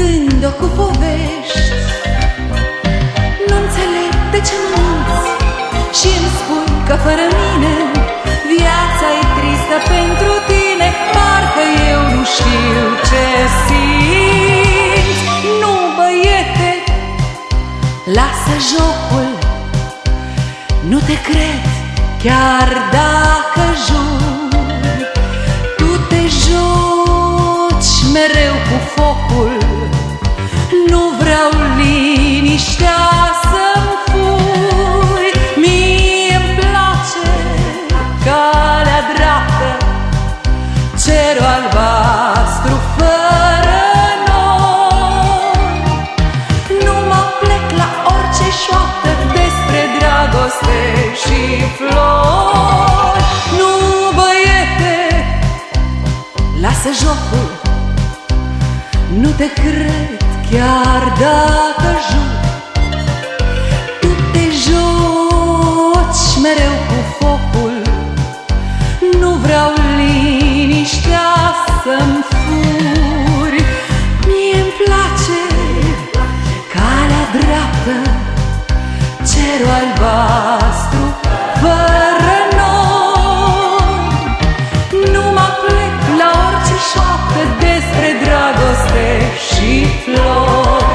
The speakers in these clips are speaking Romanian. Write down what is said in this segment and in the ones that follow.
Cântând-o cu povești. Nu înțeleg de ce mă minți și îmi spui că fără mine viața e tristă pentru tine. Parcă eu nu știu ce simți. Nu, băiete, lasă jocul. Nu te cred chiar dacă juri. Tu te joci mereu cu focul. Nu vreau liniștea să-mi furi. Mie-mi place calea dreaptă, cerul albastru fără nori. Nu mă plec la orice șoaptă despre dragoste și flori. Nu, băiete, lasă jocul. Nu te cred chiar dacă jur. Tu te joci mereu cu focul. Nu vreau liniștea să-mi furi. Mie-mi place calea dreaptă, cerul albastru fără nori. Nu mă plec la orice șoaptă despre dragoste și flori.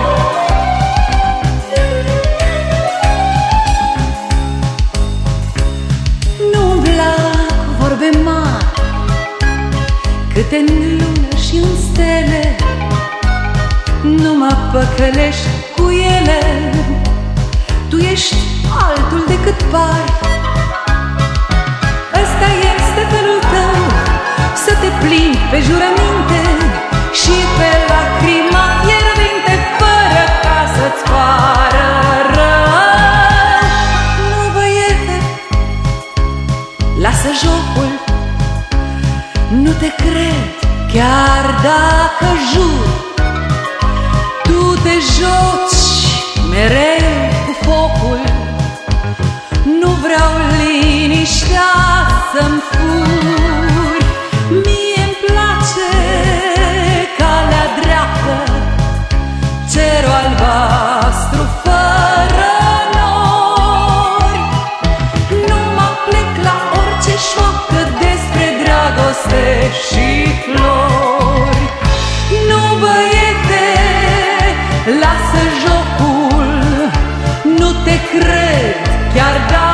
Nu-mi plac vorbe mari, câte în lună și în stele. Nu mă păcălești cu ele. Tu ești altul decât pari. Ăsta este felul tău, să te plimbi pe jurăminte și pe lacrima fierbinte, fără ca să-ți pară rău. Nu, băiete, lasă jocul. Nu te cred chiar dacă jur. Tu te joci mereu cu focul. Nu vreau liniștea să-mi furi. Mie-mi place calea dreaptă, cerul albastru fără nori. Nu mă plec la orice șoaptă despre dragoste și flori. Nu, băiete, lasă jocul. Nu te cred chiar dacă